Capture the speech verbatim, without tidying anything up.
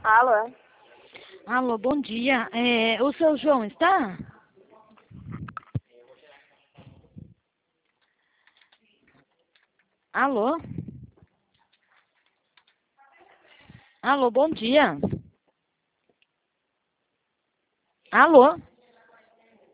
Alô? Alô, bom dia. É, o seu João está? Alô? Alô, bom dia. Alô?